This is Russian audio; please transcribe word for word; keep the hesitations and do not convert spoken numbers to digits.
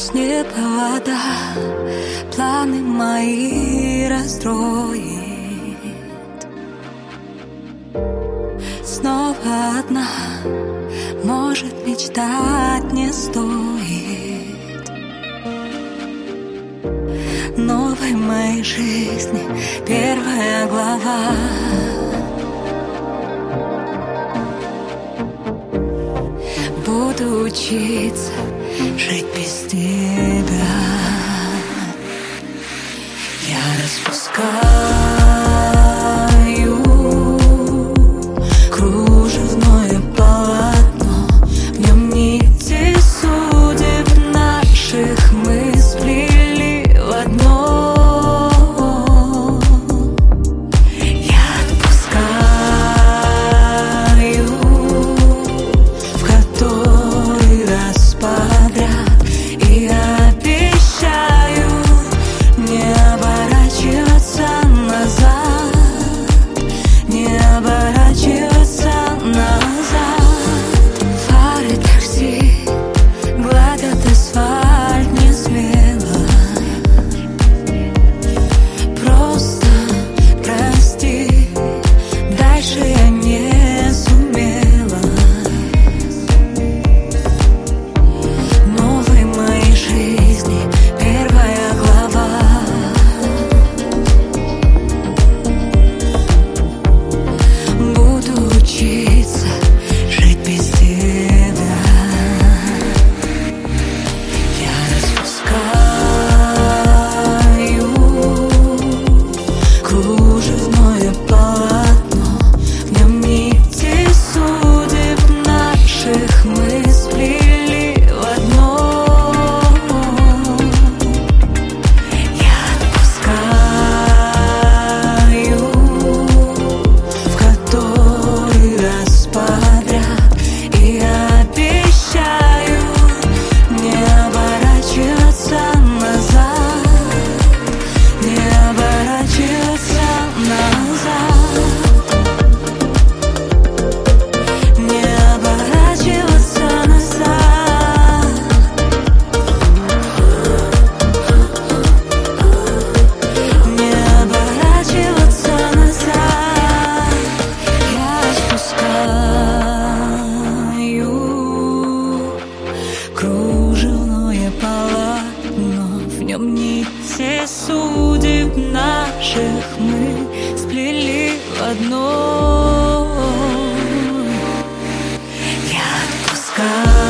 с неба вода планы мои расстроит. Снова одна, может, мечтать не стоит. Новой моей жизни первая глава. Буду учиться жить без тебя. Я распускаю кружевное полотно, в нем нити судеб наших мы сплели в одно. Я отпускаю в который раз подряд и обещаю не оборачиваться назад, не оборачиваться назад. Фары такси гладят асфальт не смело. Просто прости, дальше я не сумела. Новой моей жизни первая глава. Буду учиться жить без тебя. Я распускаю кружевное полотно, в нем нити судеб наших мы сплели в одно. Я отпускаю в который раз подряд и обещаю не оборачиваться назад, не оборачиваться назад, не оборачиваться назад, не оборачиваться назад. Я спускаю кружевное полотно, в нем нити судеб наших мы сплели в одно. Я отпускаю